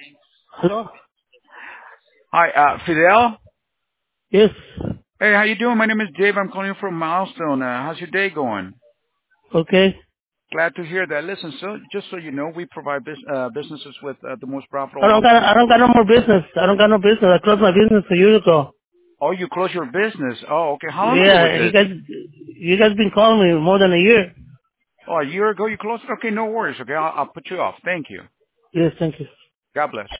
Hello? Hi, Fidel. Yes. Hey, how you doing? My name is Dave. I'm calling you from Milestone. How's your day going? Okay. Glad to hear that. Listen, so just so you know, we provide businesses with the most I profitable don't loan. got I don't got no more business. I don't got no business. I closed my business a year ago. Oh, you closed your business. Oh, okay. How long ago was Yeah, this? you guys been calling me more than a year. Oh, a year ago you closed it? Okay, no worries. Okay, I'll put you off. Thank you. Yes, thank you. God bless.